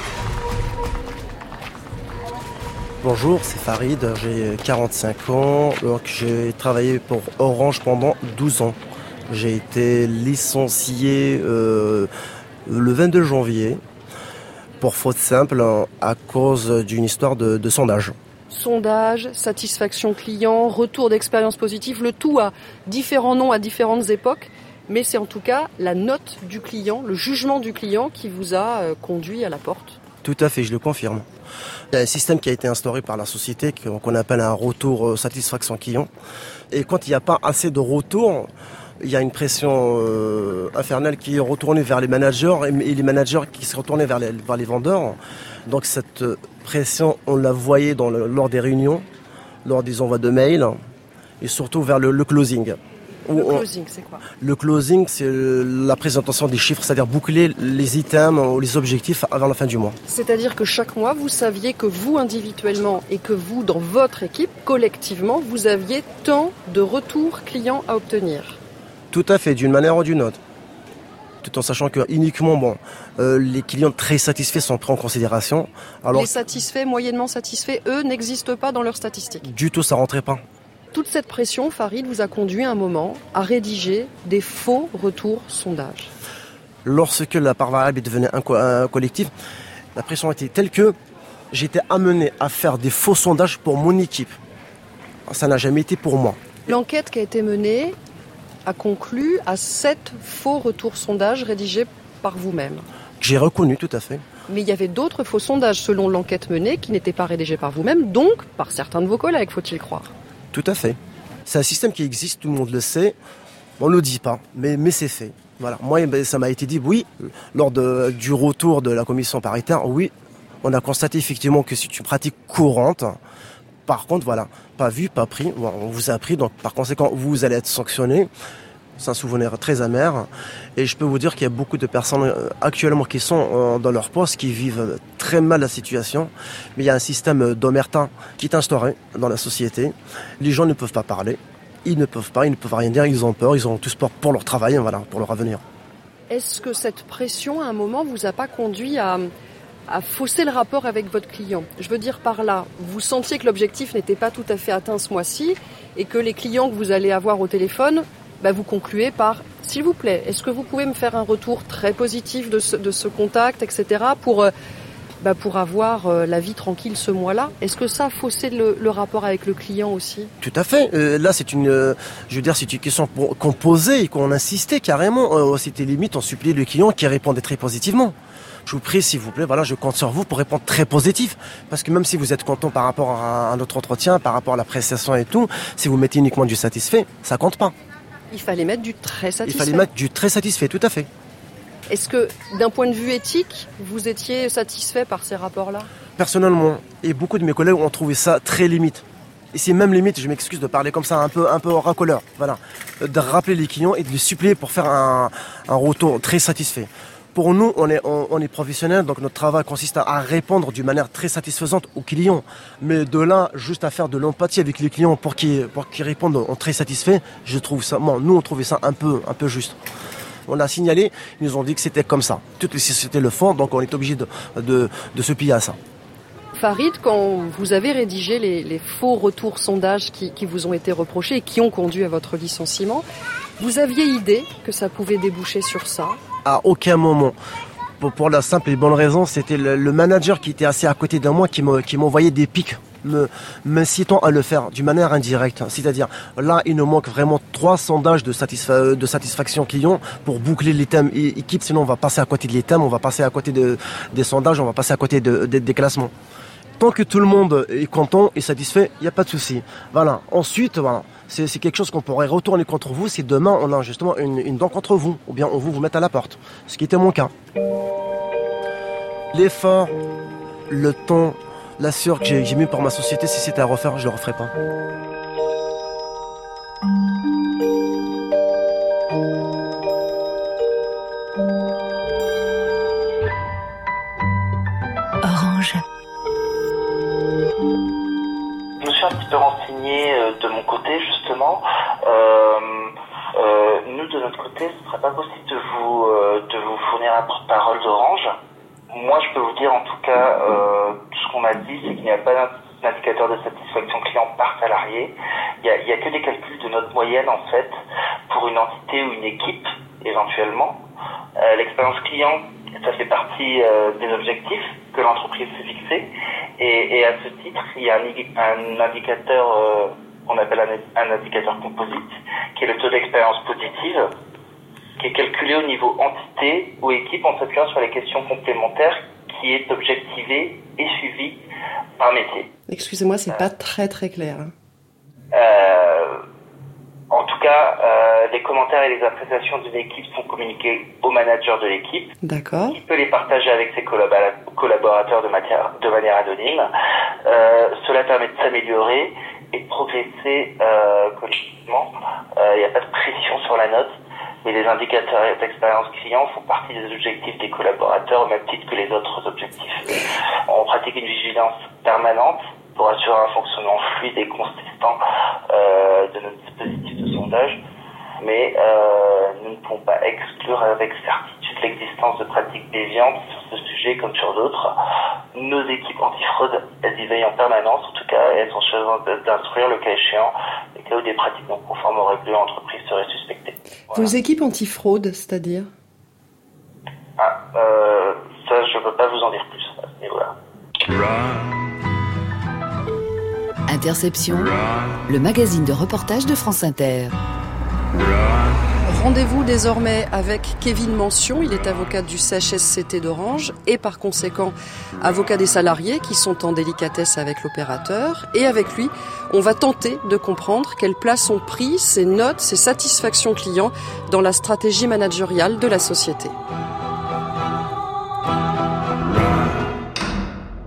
Bonjour, c'est Farid, j'ai 45 ans, donc j'ai travaillé pour Orange pendant 12 ans. J'ai été licencié le 22 janvier pour faute simple à cause d'une histoire de sondage. Sondage, satisfaction client, retour d'expérience positive, le tout a différents noms à différentes époques, mais c'est en tout cas la note du client, le jugement du client qui vous a conduit à la porte. Tout à fait, je le confirme. Il y a un système qui a été instauré par la société qu'on appelle un retour satisfaction client. Et quand il n'y a pas assez de retour, il y a une pression infernale qui est retournée vers les managers et les managers qui se retournent vers les vendeurs. Donc cette pression, on la voyait lors des réunions, lors des envois de mails et surtout vers le closing. Le closing, c'est quoi ? Le closing, c'est la présentation des chiffres, c'est-à-dire boucler les items ou les objectifs avant la fin du mois. C'est-à-dire que chaque mois, vous saviez que vous individuellement et que vous, dans votre équipe, collectivement, vous aviez tant de retours clients à obtenir. Tout à fait, d'une manière ou d'une autre. Tout en sachant que uniquement, les clients très satisfaits sont pris en considération. Alors, les satisfaits, moyennement satisfaits, eux, n'existent pas dans leurs statistiques. Du tout, ça rentrait pas. Toute cette pression, Farid, vous a conduit à un moment à rédiger des faux retours sondages. Lorsque la part variable est devenue un collectif, la pression était telle que j'étais amené à faire des faux sondages pour mon équipe. Ça n'a jamais été pour moi. L'enquête qui a été menée a conclu à 7 faux retours sondages rédigés par vous-même. J'ai reconnu, tout à fait. Mais il y avait d'autres faux sondages selon l'enquête menée qui n'étaient pas rédigés par vous-même, donc par certains de vos collègues, faut-il croire. Tout à fait. C'est un système qui existe, tout le monde le sait. On ne le dit pas, mais c'est fait. Voilà. Moi, ça m'a été dit, oui, lors du retour de la commission paritaire, oui, on a constaté effectivement que c'est une pratique courante Par contre, voilà, pas vu, pas pris. Bon, on vous a pris, donc par conséquent, vous allez être sanctionné. C'est un souvenir très amer. Et je peux vous dire qu'il y a beaucoup de personnes actuellement qui sont dans leur poste, qui vivent très mal la situation. Mais il y a un système d'omerta qui est instauré dans la société. Les gens ne peuvent pas parler. Ils ne peuvent rien dire, ils ont peur, ils ont tous peur pour leur travail, voilà, pour leur avenir. Est-ce que cette pression, à un moment, vous a pas conduit à fausser le rapport avec votre client? Je veux dire par là, vous sentiez que l'objectif n'était pas tout à fait atteint ce mois-ci et que les clients que vous allez avoir au téléphone, vous concluez par « S'il vous plaît, est-ce que vous pouvez me faire un retour très positif de ce contact, etc. pour avoir la vie tranquille ce mois-là ». Est-ce que ça a faussé le rapport avec le client aussi? Tout à fait. Là, c'est une question qu'on posait et qu'on insistait carrément. C'était limite, on suppliait le client qui répondait très positivement. Je vous prie, s'il vous plaît, voilà, je compte sur vous pour répondre très positif. Parce que même si vous êtes content par rapport à notre entretien, par rapport à la prestation et tout, si vous mettez uniquement du satisfait, ça compte pas. Il fallait mettre du très satisfait. Il fallait mettre du très satisfait, tout à fait. Est-ce que, d'un point de vue éthique, vous étiez satisfait par ces rapports-là? Personnellement, et beaucoup de mes collègues ont trouvé ça très limite. Et c'est même limite, je m'excuse de parler comme ça, un peu racoleur. Voilà. De rappeler les clients et de les supplier pour faire un retour très satisfait. Pour nous, on est professionnels, donc notre travail consiste à répondre d'une manière très satisfaisante aux clients. Mais de là, juste à faire de l'empathie avec les clients pour qu'ils répondent en très satisfait, je trouve ça, nous on trouvait ça un peu juste. On a signalé, ils nous ont dit que c'était comme ça. Toutes les sociétés le font, donc on est obligé de se plier à ça. Farid, quand vous avez rédigé les faux retours sondages qui vous ont été reprochés et qui ont conduit à votre licenciement, vous aviez idée que ça pouvait déboucher sur ça? À aucun moment. Pour la simple et bonne raison, c'était le manager qui était assis à côté de moi qui m'envoyait des pics, m'incitant à le faire d'une manière indirecte. C'est-à-dire, là, il nous manque vraiment 3 sondages de satisfaction client pour boucler les thèmes équipe, sinon on va passer à côté des thèmes, on va passer à côté des sondages, on va passer à côté des classements. Tant que tout le monde est content et satisfait, il n'y a pas de souci. Voilà. Ensuite, voilà. C'est quelque chose qu'on pourrait retourner contre vous si demain on a justement une dent contre vous, ou bien on vous met à la porte, ce qui était mon cas. L'effort, le temps, la sueur que j'ai mis pour ma société, si c'était à refaire, je le referais pas. Orange. Je me suis un petit peu renseigné de mon côté justement. Nous de notre côté, ce ne serait pas possible de vous fournir un porte-parole d'Orange. Moi, je peux vous dire en tout cas, tout ce qu'on m'a dit, c'est qu'il n'y a pas d'indicateur de satisfaction client par salarié. Il y a que des calculs de note moyenne en fait pour une entité ou une équipe éventuellement. L'expérience client, ça fait partie des objectifs que l'entreprise s'est fixés. Et à ce titre, il y a un indicateur, qu'on appelle un indicateur composite, qui est le taux d'expérience positive, qui est calculé au niveau entité ou équipe en s'appuyant sur les questions complémentaires, qui est objectivé et suivi par métier. Excusez-moi, c'est pas très très clair. En tout cas, les commentaires et les appréciations d'une équipe sont communiqués au manager de l'équipe. D'accord. Qui peut les partager avec ses collaborateurs de manière anonyme. Cela permet de s'améliorer et de progresser collectivement. Il n'y a pas de pression sur la note, mais les indicateurs d'expérience client font partie des objectifs des collaborateurs au même titre que les autres objectifs. On pratique une vigilance permanente pour assurer un fonctionnement fluide et consistant de notre dispositif de sondage, mais nous ne pouvons pas exclure avec certitude l'existence de pratiques déviantes sur ce sujet comme sur d'autres. Nos équipes antifraude, elles y veillent en permanence, en tout cas, et elles sont chargées d'instruire le cas échéant les cas où des pratiques non conformes aux règles de l'entreprise seraient suspectées. Voilà. Vos équipes antifraude, c'est-à-dire? Ça, je ne peux pas vous en dire plus à ce niveau-là. Interception, le magazine de reportage de France Inter. Rendez-vous désormais avec Kevin Mention, il est avocat du CHSCT d'Orange et par conséquent avocat des salariés qui sont en délicatesse avec l'opérateur. Et avec lui, on va tenter de comprendre quelle place ont pris ces notes, ces satisfactions clients dans la stratégie managériale de la société.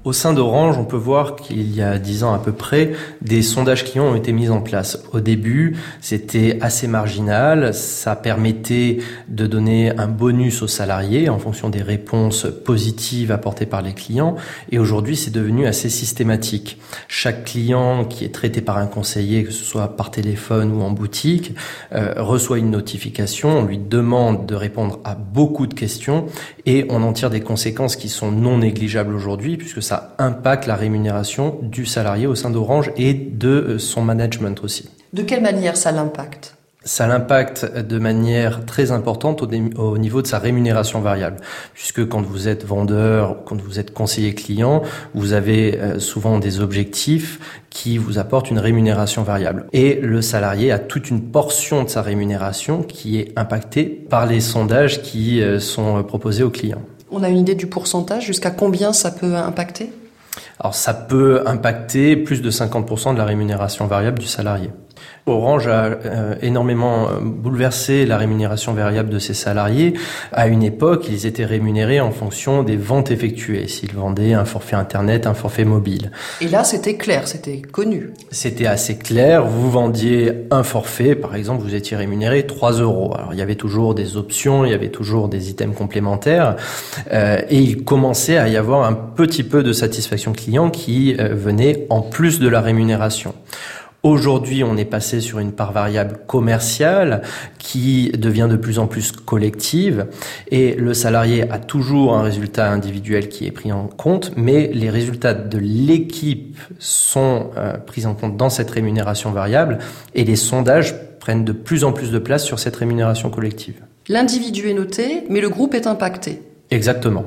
Au sein d'Orange, on peut voir qu'il y a 10 ans à peu près, des sondages clients ont été mis en place. Au début, c'était assez marginal. Ça permettait de donner un bonus aux salariés en fonction des réponses positives apportées par les clients. Et aujourd'hui, c'est devenu assez systématique. Chaque client qui est traité par un conseiller, que ce soit par téléphone ou en boutique, reçoit une notification. On lui demande de répondre à beaucoup de questions et on en tire des conséquences qui sont non négligeables aujourd'hui puisque ça impacte la rémunération du salarié au sein d'Orange et de son management aussi. De quelle manière ça l'impacte ? Ça l'impacte de manière très importante au niveau de sa rémunération variable. Puisque quand vous êtes vendeur, quand vous êtes conseiller client, vous avez souvent des objectifs qui vous apportent une rémunération variable. Et le salarié a toute une portion de sa rémunération qui est impactée par les sondages qui sont proposés aux clients. On a une idée du pourcentage, jusqu'à combien ça peut impacter ? Alors ça peut impacter plus de 50% de la rémunération variable du salarié. Orange a énormément bouleversé la rémunération variable de ses salariés. À une époque, ils étaient rémunérés en fonction des ventes effectuées, s'ils vendaient un forfait internet, un forfait mobile. Et là, c'était clair, c'était connu. C'était assez clair. Vous vendiez un forfait, par exemple, vous étiez rémunéré 3 €. Alors, il y avait toujours des options, il y avait toujours des items complémentaires. Et il commençait à y avoir un petit peu de satisfaction client qui venait en plus de la rémunération. Aujourd'hui, on est passé sur une part variable commerciale qui devient de plus en plus collective et le salarié a toujours un résultat individuel qui est pris en compte, mais les résultats de l'équipe sont pris en compte dans cette rémunération variable et les sondages prennent de plus en plus de place sur cette rémunération collective. L'individu est noté, mais le groupe est impacté. Exactement.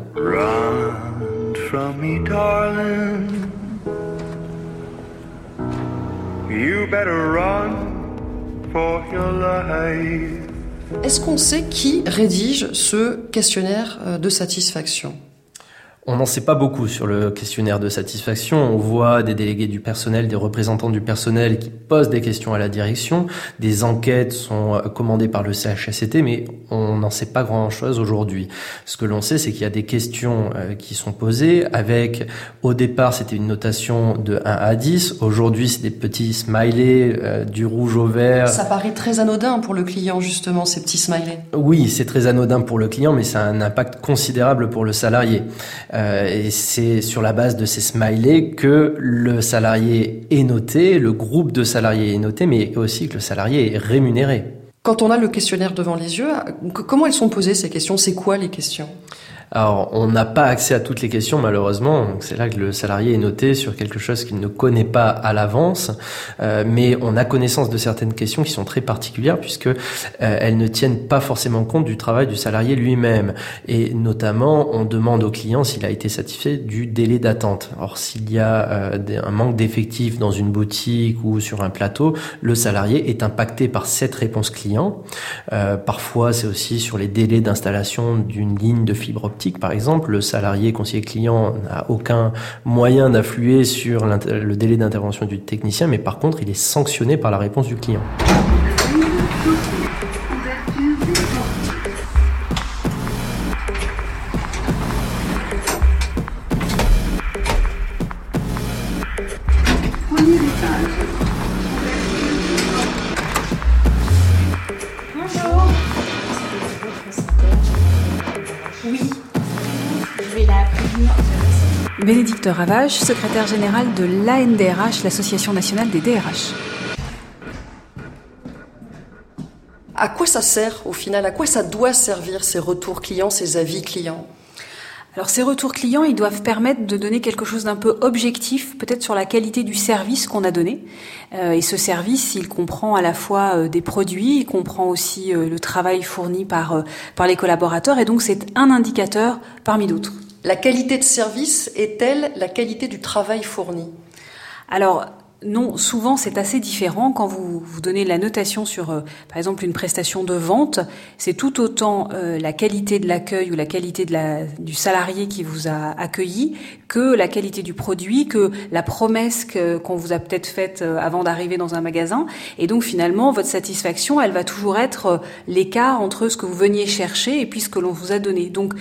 Run from me, darling. You better run for your life. Est-ce qu'on sait qui rédige ce questionnaire de satisfaction ? On n'en sait pas beaucoup sur le questionnaire de satisfaction. On voit des délégués du personnel, des représentants du personnel qui posent des questions à la direction. Des enquêtes sont commandées par le CHSCT, mais on n'en sait pas grand-chose aujourd'hui. Ce que l'on sait, c'est qu'il y a des questions qui sont posées avec, au départ, c'était une notation de 1 à 10. Aujourd'hui, c'est des petits smileys du rouge au vert. Ça paraît très anodin pour le client, justement, ces petits smileys. Oui, c'est très anodin pour le client, mais ça a un impact considérable pour le salarié. Et c'est sur la base de ces smileys que le salarié est noté, le groupe de salariés est noté, mais aussi que le salarié est rémunéré. Quand on a le questionnaire devant les yeux, comment elles sont posées ces questions ? C'est quoi les questions ? Alors, on n'a pas accès à toutes les questions, malheureusement. Donc, c'est là que le salarié est noté sur quelque chose qu'il ne connaît pas à l'avance. Mais on a connaissance de certaines questions qui sont très particulières puisque elles ne tiennent pas forcément compte du travail du salarié lui-même. Et notamment, on demande au client s'il a été satisfait du délai d'attente. Or, s'il y a un manque d'effectifs dans une boutique ou sur un plateau, le salarié est impacté par cette réponse client. Parfois, c'est aussi sur les délais d'installation d'une ligne de fibre optique. Par exemple, le salarié conseiller client n'a aucun moyen d'influer sur le délai d'intervention du technicien, mais par contre, il est sanctionné par la réponse du client. Bonjour. Oui. Je vais la prévenir. Bénédicte Ravage, secrétaire générale de l'ANDRH, l'Association nationale des DRH. À quoi ça sert au final ? À quoi ça doit servir ces retours clients, ces avis clients ? Alors ces retours clients, ils doivent permettre de donner quelque chose d'un peu objectif, peut-être sur la qualité du service qu'on a donné. Et ce service, il comprend à la fois des produits, il comprend aussi le travail fourni par les collaborateurs, et donc c'est un indicateur parmi d'autres. La qualité de service est-elle la qualité du travail fourni ? Alors non, souvent c'est assez différent. Quand vous donnez la notation sur, par exemple, une prestation de vente, c'est tout autant la qualité de l'accueil ou la qualité du salarié qui vous a accueilli que la qualité du produit, que la promesse qu'on vous a peut-être faite avant d'arriver dans un magasin. Et donc finalement, votre satisfaction, elle va toujours être l'écart entre ce que vous veniez chercher et puis ce que l'on vous a donné. Donc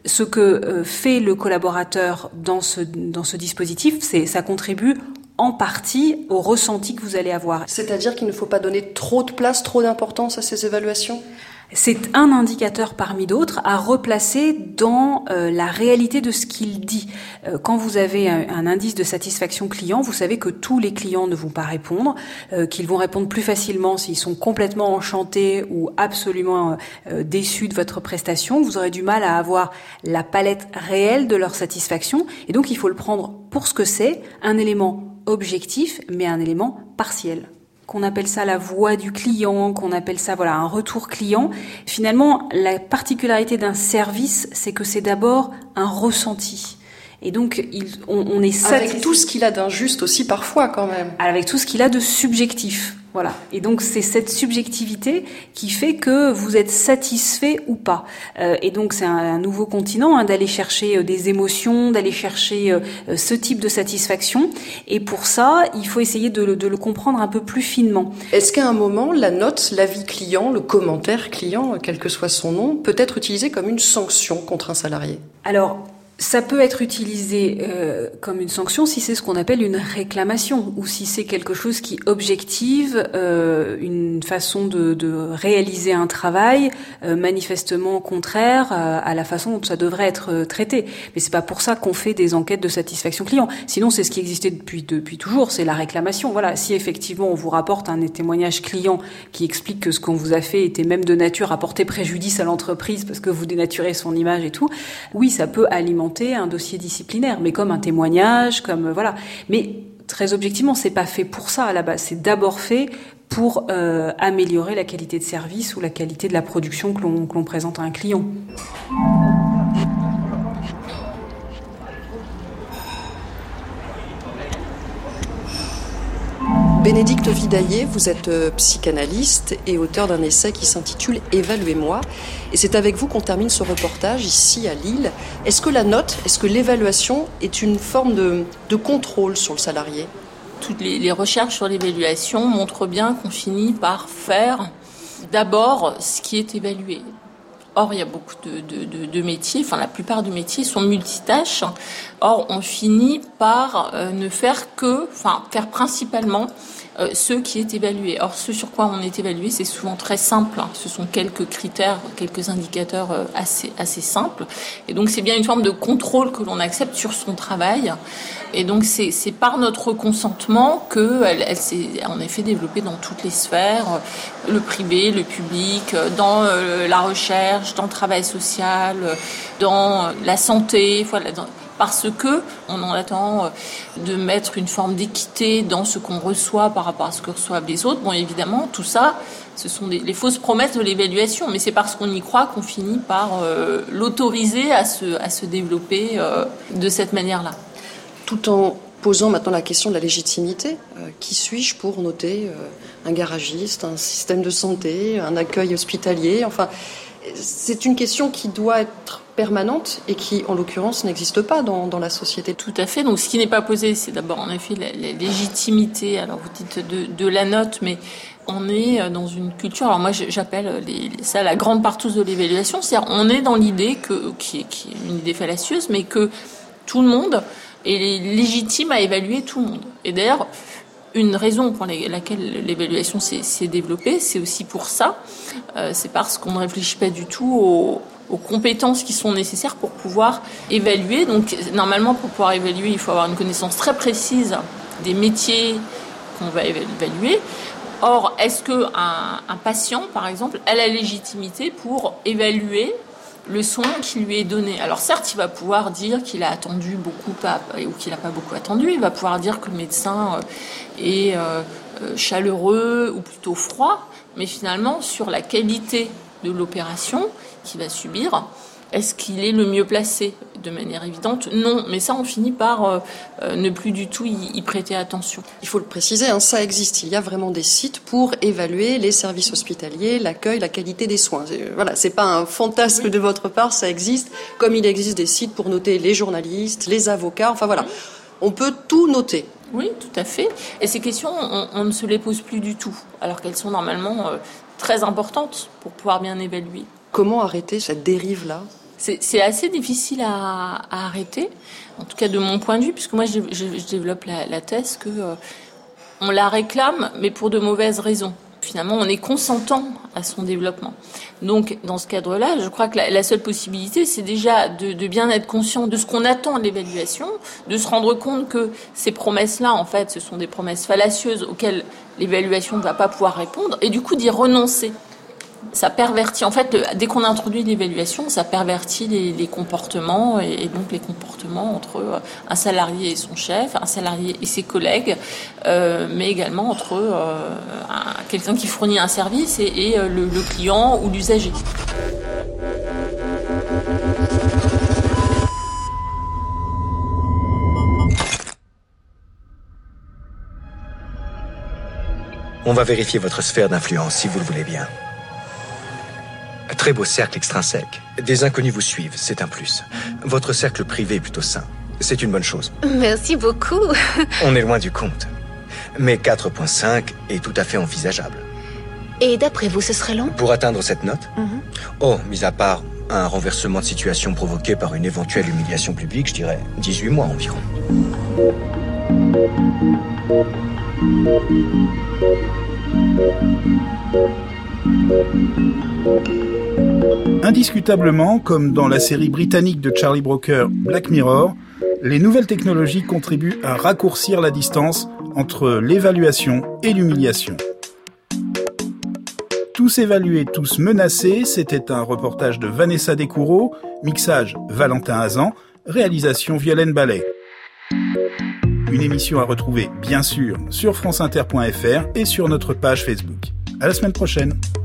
Ce que fait le collaborateur dans ce dispositif, ça contribue en partie au ressenti que vous allez avoir. C'est-à-dire qu'il ne faut pas donner trop de place, trop d'importance à ces évaluations ? C'est un indicateur parmi d'autres à replacer dans la réalité de ce qu'il dit. Quand vous avez un indice de satisfaction client, vous savez que tous les clients ne vont pas répondre, qu'ils vont répondre plus facilement s'ils sont complètement enchantés ou absolument déçus de votre prestation. Vous aurez du mal à avoir la palette réelle de leur satisfaction. Et donc, il faut le prendre pour ce que c'est, un élément objectif, mais un élément partiel. Qu'on appelle ça la voix du client, qu'on appelle ça un retour client. Finalement, la particularité d'un service, c'est que c'est d'abord un ressenti. Et donc, on est satisfait. Avec tout ce qu'il a d'injuste aussi parfois quand même. Avec tout ce qu'il a de subjectif. Voilà. Et donc, c'est cette subjectivité qui fait que vous êtes satisfait ou pas. Et donc, c'est un nouveau continent d'aller chercher des émotions, d'aller chercher ce type de satisfaction. Et pour ça, il faut essayer de le comprendre un peu plus finement. Est-ce qu'à un moment, la note, l'avis client, le commentaire client, quel que soit son nom, peut être utilisé comme une sanction contre un salarié ? Alors, ça peut être utilisé comme une sanction si c'est ce qu'on appelle une réclamation ou si c'est quelque chose qui objective une façon de réaliser un travail manifestement contraire à la façon dont ça devrait être traité. Mais c'est pas pour ça qu'on fait des enquêtes de satisfaction client. Sinon, c'est ce qui existait depuis toujours, c'est la réclamation. Voilà, si effectivement on vous rapporte un témoignage client qui explique que ce qu'on vous a fait était même de nature à porter préjudice à l'entreprise parce que vous dénaturez son image et tout, oui, ça peut alimenter un dossier disciplinaire, mais comme un témoignage, comme voilà. Mais très objectivement, c'est pas fait pour ça à la base. C'est d'abord fait pour améliorer la qualité de service ou la qualité de la production que l'on présente à un client. Bénédicte Vidaillé, vous êtes psychanalyste et auteur d'un essai qui s'intitule « Évaluez-moi ». Et c'est avec vous qu'on termine ce reportage ici à Lille. Est-ce que la note, est-ce que l'évaluation est une forme de contrôle sur le salarié ? Toutes les recherches sur l'évaluation montrent bien qu'on finit par faire d'abord ce qui est évalué. Or, il y a beaucoup de métiers, enfin la plupart des métiers sont multitâches. Or, on finit par ne faire faire principalement ce qui est évalué. Or, ce sur quoi on est évalué, c'est souvent très simple. Ce sont quelques critères, quelques indicateurs assez simples. Et donc, c'est bien une forme de contrôle que l'on accepte sur son travail. Et donc, c'est par notre consentement qu'elle s'est en effet développée dans toutes les sphères, le privé, le public, dans la recherche, dans le travail social, dans la santé, voilà, parce que on en attend de mettre une forme d'équité dans ce qu'on reçoit par rapport à ce que reçoivent les autres. Bon, évidemment, tout ça, ce sont les fausses promesses de l'évaluation, mais c'est parce qu'on y croit qu'on finit par l'autoriser à se développer de cette manière-là. Tout en posant maintenant la question de la légitimité. Qui suis-je pour noter un garagiste, un système de santé, un accueil hospitalier ? Enfin, c'est une question qui doit être permanente et qui, en l'occurrence, n'existe pas dans la société. Tout à fait. Donc, ce qui n'est pas posé, c'est d'abord, en effet, la légitimité. Alors, vous dites de la note, mais on est dans une culture. Alors, moi, j'appelle ça la grande partouze de l'évaluation. C'est-à-dire, on est dans l'idée qui est une idée fallacieuse, mais que tout le monde est légitime à évaluer tout le monde. Et d'ailleurs, une raison pour laquelle l'évaluation s'est développée, c'est aussi pour ça. C'est parce qu'on ne réfléchit pas du tout aux compétences qui sont nécessaires pour pouvoir évaluer. Donc, normalement, pour pouvoir évaluer, il faut avoir une connaissance très précise des métiers qu'on va évaluer. Or, est-ce qu'un patient, par exemple, a la légitimité pour évaluer le soin qui lui est donné? Alors certes, il va pouvoir dire qu'il a attendu beaucoup ou qu'il n'a pas beaucoup attendu. Il va pouvoir dire que le médecin est chaleureux ou plutôt froid. Mais finalement, sur la qualité de l'opération qu'il va subir, est-ce qu'il est le mieux placé? De manière évidente, non. Mais ça, on finit par ne plus du tout y prêter attention. Il faut le préciser, ça existe. Il y a vraiment des sites pour évaluer les services hospitaliers, l'accueil, la qualité des soins. Voilà, c'est pas un fantasme de votre part, ça existe. Comme il existe des sites pour noter les journalistes, les avocats, enfin voilà. On peut tout noter. Oui, tout à fait. Et ces questions, on ne se les pose plus du tout, alors qu'elles sont normalement... très importantes pour pouvoir bien évaluer. Comment arrêter cette dérive-là ? C'est assez difficile à arrêter, en tout cas de mon point de vue, puisque moi je développe la thèse que on la réclame, mais pour de mauvaises raisons. Finalement, on est consentant à son développement. Donc, dans ce cadre-là, je crois que la seule possibilité, c'est déjà de bien être conscient de ce qu'on attend de l'évaluation, de se rendre compte que ces promesses-là, en fait, ce sont des promesses fallacieuses auxquelles l'évaluation ne va pas pouvoir répondre, et du coup d'y renoncer. Ça pervertit, en fait, dès qu'on introduit l'évaluation, ça pervertit les comportements, et donc les comportements entre un salarié et son chef, un salarié et ses collègues, mais également entre quelqu'un qui fournit un service et le client ou l'usager. On va vérifier votre sphère d'influence, si vous le voulez bien. Très beau cercle extrinsèque. Des inconnus vous suivent, c'est un plus. Votre cercle privé est plutôt sain. C'est une bonne chose. Merci beaucoup. On est loin du compte. Mais 4.5 est tout à fait envisageable. Et d'après vous, ce serait long? Pour atteindre cette note? Oh, mis à part un renversement de situation provoqué par une éventuelle humiliation publique, je dirais 18 mois environ. Indiscutablement, comme dans la série britannique de Charlie Brooker, Black Mirror, les nouvelles technologies contribuent à raccourcir la distance entre l'évaluation et l'humiliation. Tous évalués, tous menacés, c'était un reportage de Vanessa Descoureaux, mixage Valentin Hazan, réalisation Violaine Ballet. Une émission à retrouver, bien sûr, sur franceinter.fr et sur notre page Facebook. À la semaine prochaine.